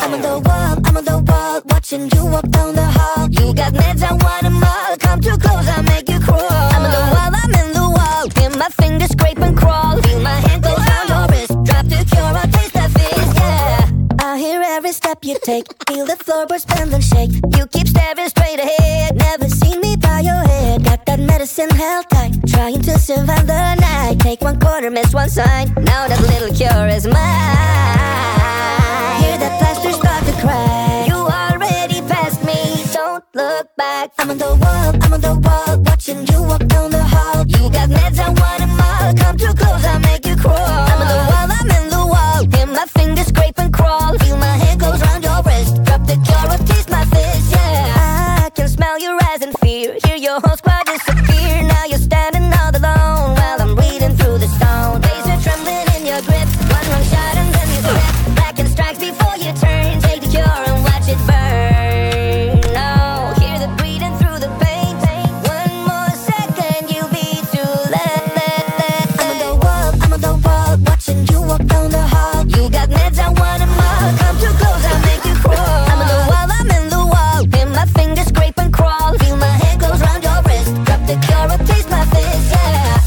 I'm on the wall, watching you walk down the hall. You got meds, I want them all. Come too close, I'll make you crawl. I'm on the wall, I'm in the wall. Feel my fingers scrape and crawl. Feel my hand go down your wrist. Drop the cure, I'll taste that fizz, yeah. I hear every step you take. Feel the floorboards bend and shake. You keep staring straight ahead. Never seen me by your head. Got that medicine held tight. Trying to survive the night. Take one quarter, miss one sign. Now that little cure is mine. Hear that plaster start to crack. You already passed me, don't look back. I'm on the wall, watching you walk down the hall. You got meds, I want them all. Come too close, I'll make you crawl. I'm on the wall, I'm in the wall. Hear my fingers scrape and crawl. Feel my hand goes round your wrist. Drop the cure, or taste my fizz, yeah. I can smell your eyes in fear. Hear your whole squad disappear. Now you're standing all alone while I'm reading through the stone. Laser trembling in your grip. One wrong shot and then you slip. Blackened strikes before you turn. Take the cure and watch it burn. No, hear the breathing through the pain. One more second, you'll be too late. I'm on the wall, watching you walk down the hall. You got meds, I want them all. Come too close, I'll make you crawl. I'm on the wall, I'm in the wall. Feel my fingers scrape and crawl. Feel my hand goes round your wrist. Drop the cure, or taste my fizz, yeah.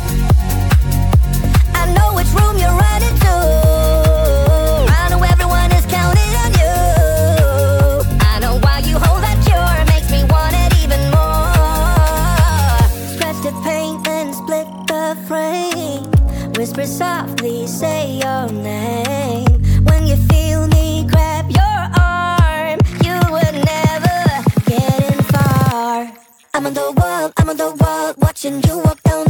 I know which room you're running to. I know everyone is counting on you. I know why you hold that cure. Makes me want it even more. Scratch the paint and split the frame. Whisper softly, say your name. When you feel me grab your arm, you would never get in far. I'm on the wall, watching you walk down